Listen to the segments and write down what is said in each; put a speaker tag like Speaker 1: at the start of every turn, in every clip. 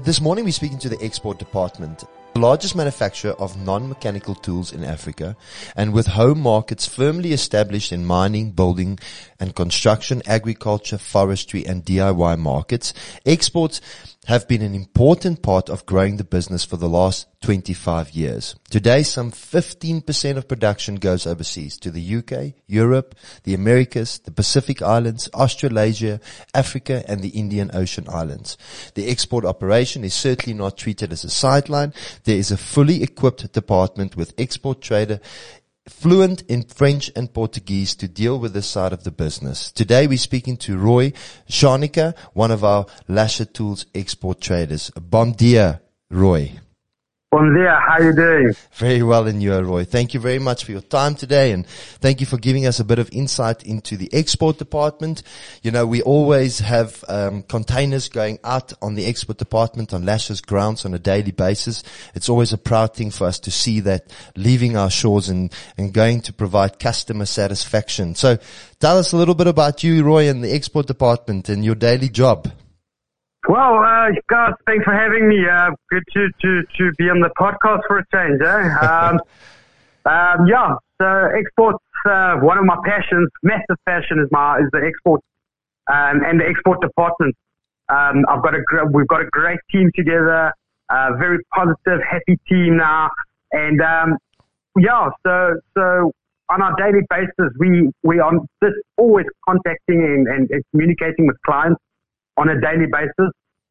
Speaker 1: This morning we're speaking to the export department, the largest manufacturer of non-mechanical tools in Africa, and with home markets firmly established in mining, building and construction, agriculture, forestry and DIY markets, exports have been an important part of growing the business for the last 25 years. Today, some 15% of production goes overseas to the UK, Europe, the Americas, the Pacific Islands, Australasia, Africa, and the Indian Ocean Islands. The export operation is certainly not treated as a sideline. There is a fully equipped department with export trader fluent in French and Portuguese to deal with this side of the business. Today we're speaking to Roy Sharnica, one of our Lasher Tools export traders. Bon dia, Roy.
Speaker 2: Bon dia, how you doing?
Speaker 1: Very well, and you, Roy. Thank you very much for your time today, and thank you for giving us a bit of insight into the export department. You know, we always have containers going out on the export department on Lasher's grounds on a daily basis. It's always a proud thing for us to see that leaving our shores and going to provide customer satisfaction. So tell us a little bit about you, Roy, and the export department and your daily job.
Speaker 2: Well, guys, thanks for having me. Good to be on the podcast for a change, eh? Yeah, so exports, one of my passions, massive passion is the export, and the export department. We've got a great team together, very positive, happy team now. And, yeah, so on our daily basis, we are just always contacting and communicating with clients on a daily basis.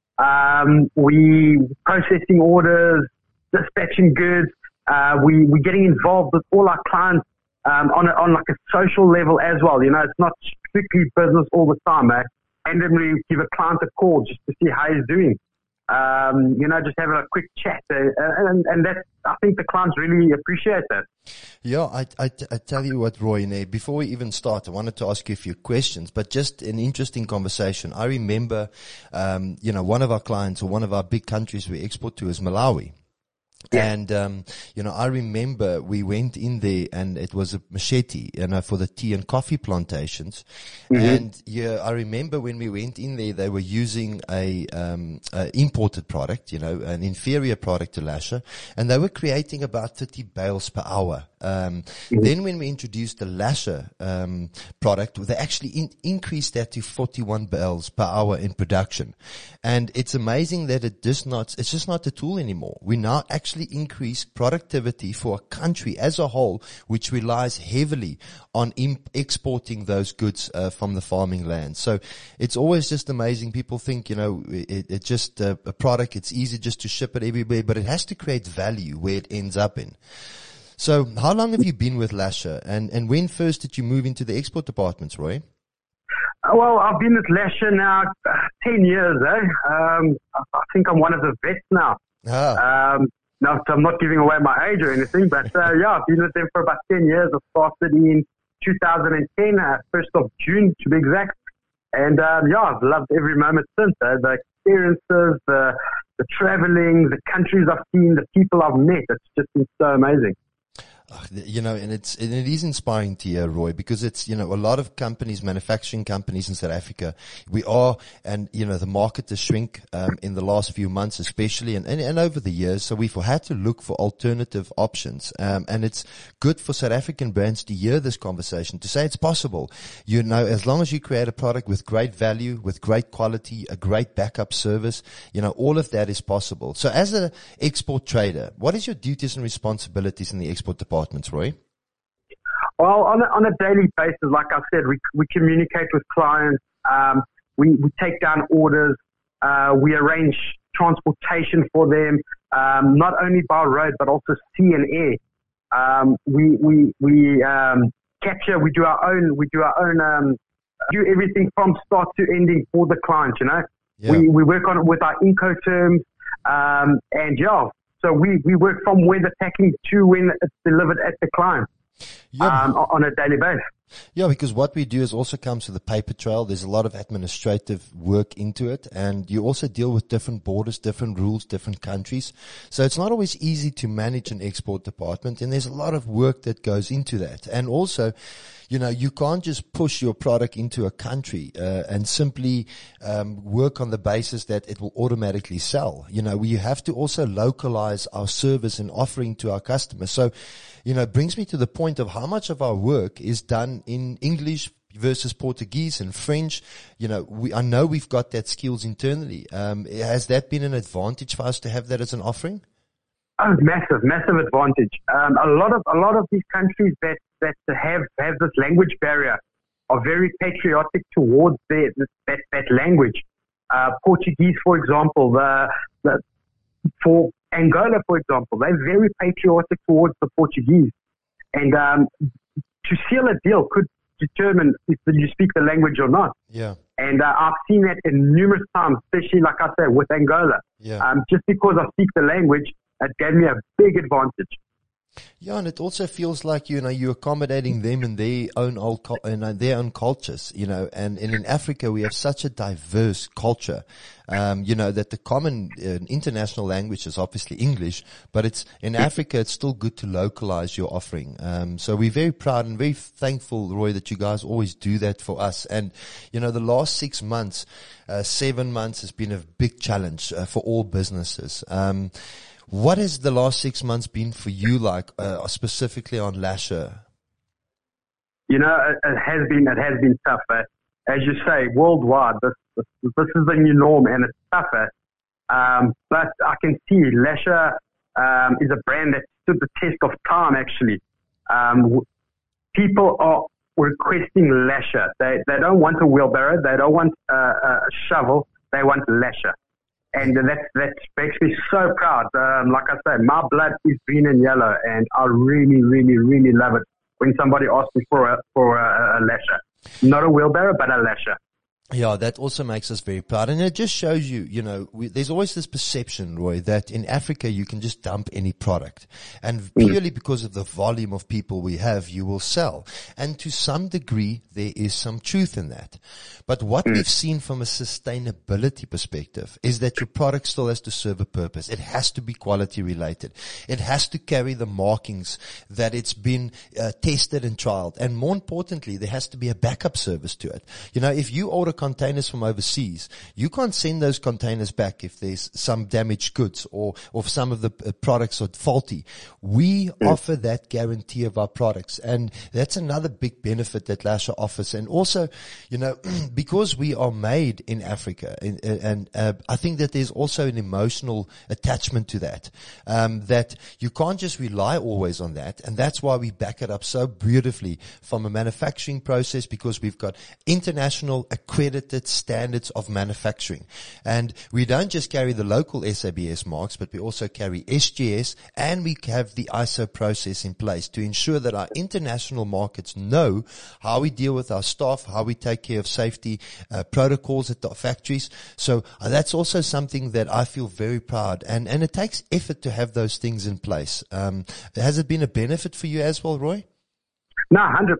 Speaker 2: We processing orders, dispatching goods. We're getting involved with all our clients on like a social level as well. You know, it's not strictly business all the time. Randomly give a client a call just to see how he's doing. You know, just having a quick chat, and that's, I think the clients really appreciate that.
Speaker 1: Yeah, I tell you what, Roy, before we even start, I wanted to ask you a few questions, but just an interesting conversation. I remember, you know, one of our clients or one of our big countries we export to is Malawi. Yeah. And, you know, I remember we went in there and it was a machete, you know, for the tea and coffee plantations. Mm-hmm. And yeah, I remember when we went in there, they were using a imported product, you know, an inferior product to Lasher, and they were creating about 30 bales per hour. Then when we introduced the Lasher, product, they actually increased that to 41 bales per hour in production. And it's amazing that it's just not a tool anymore. We now actually increase productivity for a country as a whole, which relies heavily on exporting those goods from the farming land. So it's always just amazing. People think, you know, it's just a product. It's easy just to ship it everywhere, but it has to create value where it ends up in. So how long have you been with Lasher, and when first did you move into the export departments, Roy?
Speaker 2: Well, I've been with Lasher now 10 years, I think I'm one of the vets now. No, so I'm not giving away my age or anything, but yeah, I've been with them for about 10 years. I started in 2010, 1st of June to be exact. And yeah, I've loved every moment since. The experiences, the traveling, the countries I've seen, the people I've met. It's just been so amazing.
Speaker 1: You know, and it is inspiring to hear, Roy, because it's, you know, a lot of companies, manufacturing companies in South Africa, and, you know, the market has shrink, in the last few months especially, and over the years. So we've had to look for alternative options. And it's good for South African brands to hear this conversation, to say it's possible. You know, as long as you create a product with great value, with great quality, a great backup service, you know, all of that is possible. So as an export trader, what is your duties and responsibilities in the export department, Roy?
Speaker 2: Well, on a daily basis, like I said, we communicate with clients. We take down orders. We arrange transportation for them, not only by road but also sea and air. We capture. We do our own. Do everything from start to ending for the client. You know, yeah. We work on it with our Incoterms, and yeah. So we work from when the packing to when it's delivered at the client, on a daily basis.
Speaker 1: Yeah, because what we do is also comes with a paper trail. There's a lot of administrative work into it, and you also deal with different borders, different rules, different countries. So it's not always easy to manage an export department, and there's a lot of work that goes into that. And also, you know, you can't just push your product into a country and simply work on the basis that it will automatically sell. You know, you have to also localize our service and offering to our customers. So, you know, it brings me to the point of how much of our work is done in English versus Portuguese and French. You know, I know we've got that skills internally. Has that been an advantage for us to have that as an offering?
Speaker 2: Oh, massive advantage. A lot of these countries that have this language barrier are very patriotic towards that language. Portuguese, for example, for Angola, for example, they're very patriotic towards the Portuguese. And to seal a deal could determine if you speak the language or not.
Speaker 1: Yeah.
Speaker 2: And I've seen that in numerous times, especially, like I said, with Angola.
Speaker 1: Yeah.
Speaker 2: Just because I speak the language, it gave me a big advantage.
Speaker 1: Yeah, and it also feels like, you know, you're accommodating them in their own their own cultures, you know, and in Africa we have such a diverse culture, you know, that the common international language is obviously English, but it's in Africa, it's still good to localize your offering. So we're very proud and very thankful, Roy, that you guys always do that for us. And, you know, the last 6 months, 7 months has been a big challenge for all businesses. What has the last 6 months been for you like, specifically on Lasher?
Speaker 2: You know, it has been tough. As you say, worldwide, this is the new norm, and it's tougher. But I can see Lasher is a brand that stood the test of time, actually. People are requesting Lasher. They don't want a wheelbarrow. They don't want a shovel. They want Lasher. And that makes me so proud. Like I said, my blood is green and yellow, and I really, really, really love it when somebody asks me for a Lasher. Not a wheelbarrow, but a Lasher.
Speaker 1: Yeah, that also makes us very proud. And it just shows you, you know, there's always this perception, Roy, that in Africa you can just dump any product. And purely because of the volume of people we have, you will sell. And to some degree, there is some truth in that. But what we've seen from a sustainability perspective is that your product still has to serve a purpose. It has to be quality related. It has to carry the markings that it's been tested and trialed. And more importantly, there has to be a backup service to it. You know, if you order containers from overseas, you can't send those containers back if there's some damaged goods or if some of the products are faulty. We offer that guarantee of our products, and that's another big benefit that Lasher offers. And also, you know, because we are made in Africa, and I think that there's also an emotional attachment to that, that you can't just rely always on that, and that's why we back it up so beautifully from a manufacturing process, because we've got international accredited standards of manufacturing. And we don't just carry the local SABS marks, but we also carry SGS, and we have the ISO process in place to ensure that our international markets know how we deal with our staff, how we take care of safety protocols at the factories. So that's also something that I feel very proud, and it takes effort to have those things in place. Has it been a benefit for you as well, Roy?
Speaker 2: No,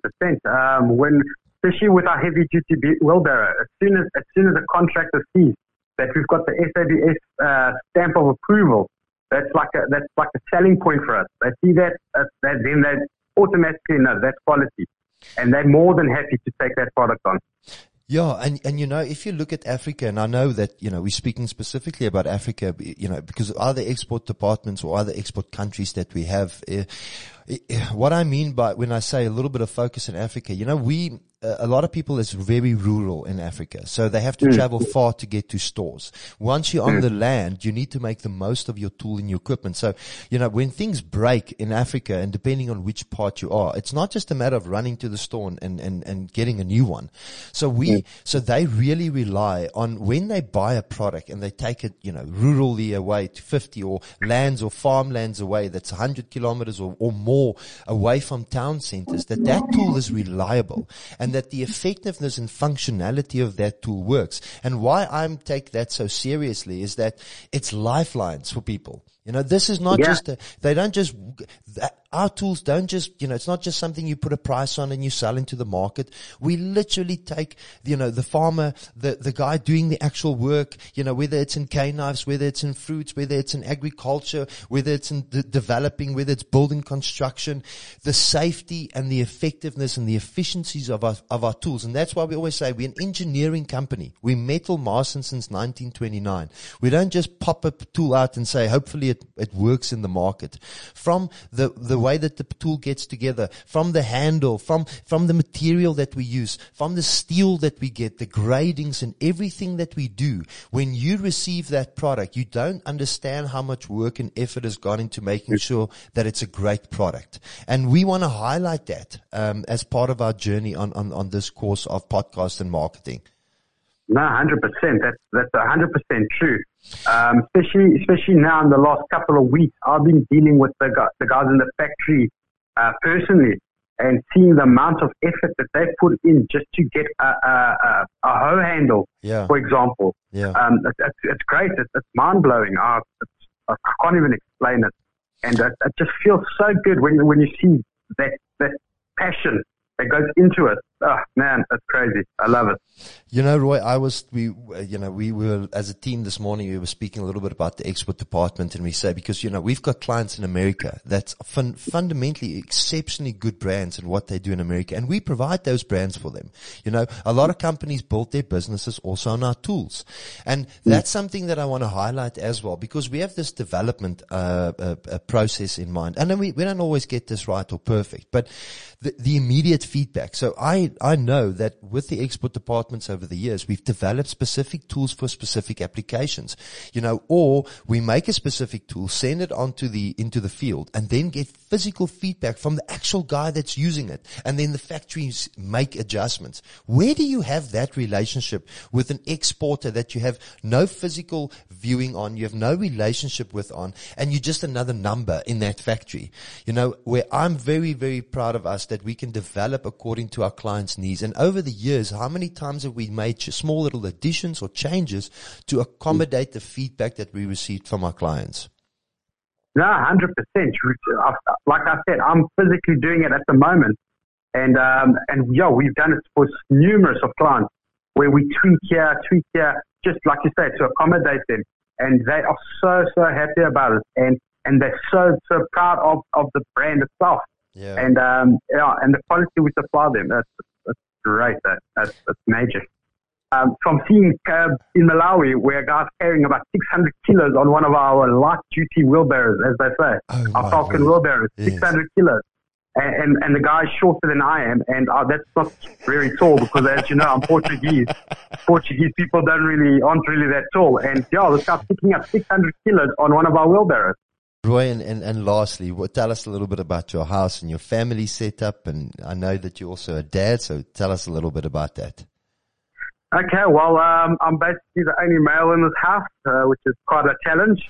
Speaker 2: 100%. Especially with our heavy-duty wheelbarrow, as soon as a contractor sees that we've got the SABS stamp of approval, that's like a selling point for us. They see that, then they automatically know that's quality, and they're more than happy to take that product on.
Speaker 1: Yeah, and you know, if you look at Africa, and I know that, you know, we're speaking specifically about Africa, you know, because of other export departments or other export countries that we have. What I mean by when I say a little bit of focus in Africa, you know, a lot of people is very rural in Africa, so they have to travel far to get to stores. Once you're on the land, you need to make the most of your tool and your equipment. So, you know, when things break in Africa, and depending on which part you are, it's not just a matter of running to the store and getting a new one. So so they really rely on, when they buy a product and they take it, you know, rurally away to 50 or lands or farmlands away, that's 100 kilometers or more away from town centers, that tool is reliable, and that the effectiveness and functionality of that tool works. And why I take that so seriously is that it's lifelines for people. You know, this is not just they don't just, our tools don't just, it's not just something you put a price on and you sell into the market. We literally take, the farmer, the guy doing the actual work, whether it's in knives, whether it's in fruits, whether it's in agriculture, whether it's in developing, whether it's building construction, the safety and the effectiveness and the efficiencies of our tools. And that's why we always say we're an engineering company. We metal mason since 1929. We don't just pop a tool out and say, hopefully it works in the market. From the way that the tool gets together, from the handle, from the material that we use, from the steel that we get, the gradings and everything that we do. When you receive that product, you don't understand how much work and effort has gone into making sure that it's a great product. And we want to highlight that as part of our journey on this course of podcast and marketing.
Speaker 2: No, 100%. That's 100% true. Especially now in the last couple of weeks, I've been dealing with the guys in the factory personally, and seeing the amount of effort that they put in just to get a hoe handle, for example. Yeah. It's great. It's mind blowing. I can't even explain it, and it just feels so good when you see that passion that goes into it. Oh man, that's crazy. I love it.
Speaker 1: Roy, we were, as a team this morning, we were speaking a little bit about the export department, and we say, because, we've got clients in America that's fundamentally exceptionally good brands in what they do in America, and we provide those brands for them. A lot of companies build their businesses also on our tools. And that's something that I want to highlight as well, because we have this development, process in mind. And then we don't always get this right or perfect, but the immediate feedback. So I know that with the export departments over the years, we've developed specific tools for specific applications, or we make a specific tool, send it into the field, and then get physical feedback from the actual guy that's using it. And then the factories make adjustments. Where do you have that relationship with an exporter that you have no physical viewing on, you have no relationship with on, and you're just another number in that factory? Where I'm very, very proud of us that we can develop according to our clients' needs. And over the years, how many times have we made small little additions or changes to accommodate the feedback that we received from our clients?
Speaker 2: No, 100%. Like I said, I'm physically doing it at the moment. And we've done it for numerous of clients where we tweak here, just like you say, to accommodate them. And they are so, so happy about it. And they're so, so proud of the brand itself. Yeah. And the quality we supply them, that's great. That's major. From seeing in Malawi, where a guy's carrying about 600 kilos on one of our light-duty wheelbarrows, as they say, our Falcon wheelbarrows, 600 kilos. And the guy's shorter than I am, and that's not very tall because, as you know, I'm Portuguese. Portuguese people aren't really that tall. And this guy's picking up 600 kilos on one of our wheelbarrows.
Speaker 1: Roy, and lastly, tell us a little bit about your house and your family setup. And I know that you're also a dad, so tell us a little bit about that.
Speaker 2: Okay, well, I'm basically the only male in this house, which is quite a challenge.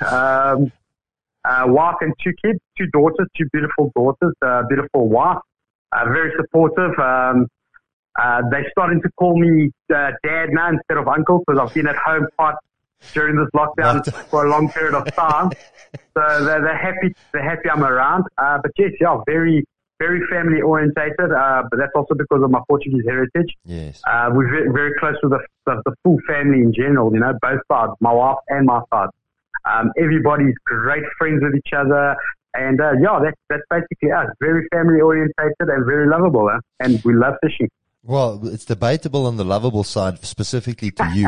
Speaker 2: Wife and 2 kids, 2 daughters, 2 beautiful daughters, beautiful wife, very supportive. They're starting to call me dad now instead of uncle because I've been at home quite during this lockdown for a long period of time. So they're happy I'm around. But yes, very, very family orientated. But that's also because of my Portuguese heritage.
Speaker 1: Yes.
Speaker 2: We're very close with the full family in general, both sides, my wife and my side. Everybody's great friends with each other. And that's basically us. Very family orientated and very lovable. And we love fishing.
Speaker 1: Well, it's debatable on the lovable side, specifically to you.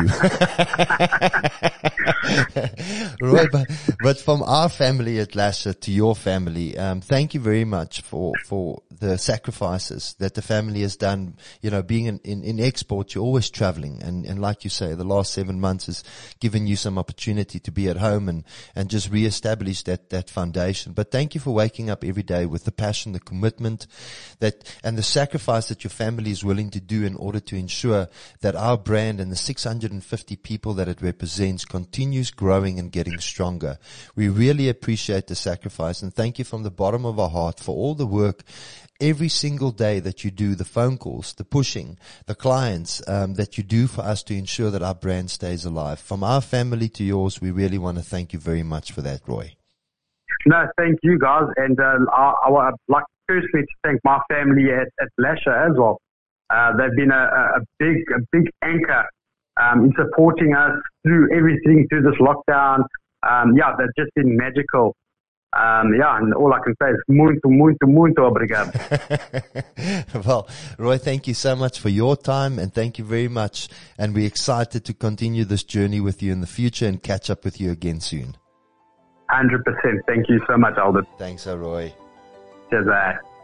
Speaker 1: Roy, but from our family at Lasher to your family, thank you very much for the sacrifices that the family has done. Being in export, you're always traveling. And like you say, the last 7 months has given you some opportunity to be at home and just reestablish that foundation. But thank you for waking up every day with the passion, the commitment and the sacrifice that your family is willing to do in order to ensure that our brand and the 650 people that it represents continues growing and getting stronger. We really appreciate the sacrifice, and thank you from the bottom of our heart for all the work every single day that you do, the phone calls, the pushing, the clients that you do for us to ensure that our brand stays alive. From our family to yours, we really want to thank you very much for that, Roy.
Speaker 2: No, thank you guys, and I would like personally to thank my family at Lasher as well. They've been a big anchor in supporting us through everything, through this lockdown. They've just been magical. And all I can say is muito obrigado.
Speaker 1: Well, Roy, thank you so much for your time, and thank you very much. And we're excited to continue this journey with you in the future and catch up with you again soon.
Speaker 2: 100%. Thank you so much, Albert.
Speaker 1: Thanks, Roy.
Speaker 2: Cheers.